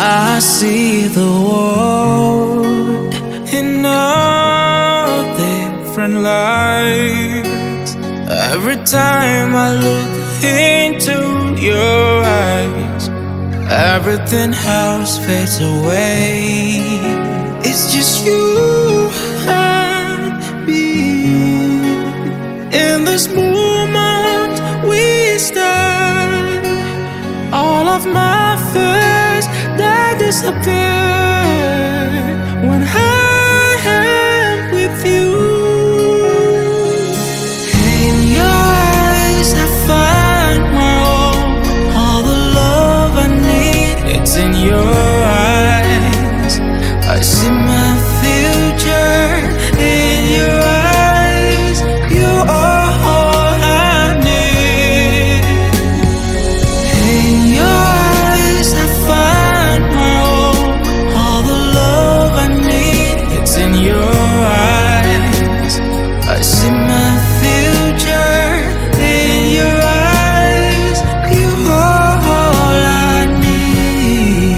I see the world in a different light. Every time I look into your eyes, everything else fades away. It's just you and me. In this moment we stand. All of my fears, they disappear when I am with you. In your eyes I find my own. All the love I need, it's in your eyes. I see my future in your eyes. You are all I need. In your eyes I find my own. All the love I need, it's in your eyes. I see my future in your eyes. You are all I need.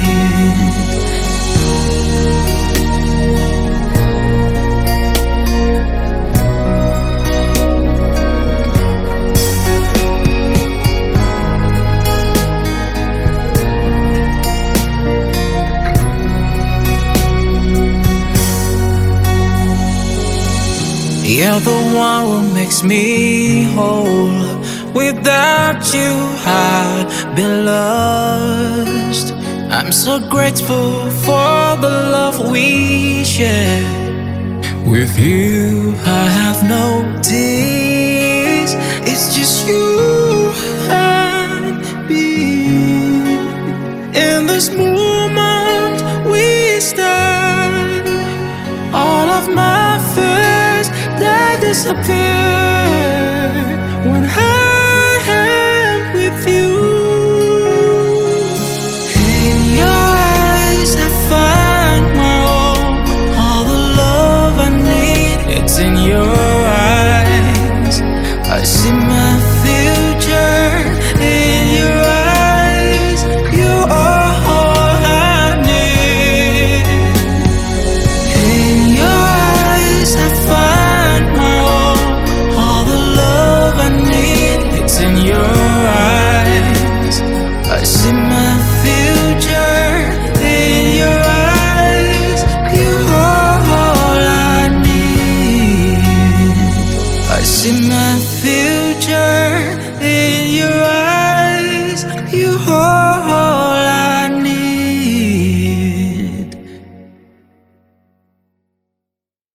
You're the one who makes me whole. Without you, I'd be lost. I'm so grateful for the love we share. With you, I have no tears. It's just you and me. In this moment, we stand. All of my fears, they disappear when I am with you. In your eyes I find my own. All the love I need, it's in your eyes. I see my future in your eyes. You are all I need. In your eyes I find my own. All the love I need, it's in your eyes. I see my future in your eyes. You are all I need. I see my future in your eyes.